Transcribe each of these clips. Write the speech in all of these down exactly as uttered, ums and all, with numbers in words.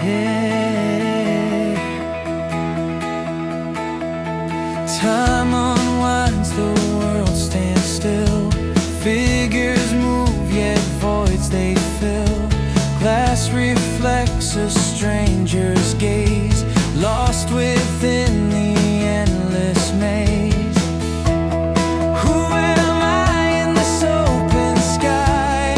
Yeah. Time unwinds, the world stands still. Figures move, yet voids they fill. Glass reflects a stranger's gaze, lost within the endless maze. Who am I in this open sky,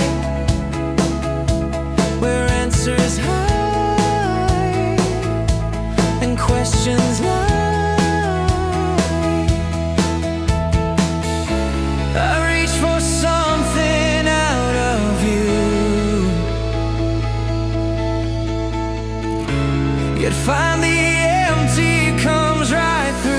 where answers hide and questions lie? I reach for something out of you, yet find the empty comes right through.